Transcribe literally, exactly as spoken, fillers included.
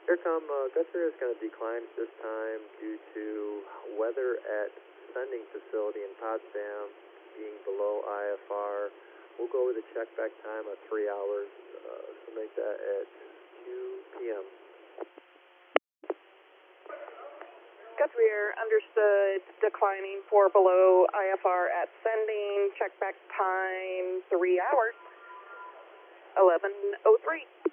Aircom, uh, Guthrie is going to decline at this time due to weather at sending facility in Potsdam being below I F R. We'll go with a check back time of three hours, uh, so make that at two P M Guthrie Air, understood, declining for below I F R at sending, check back time three hours, eleven oh three.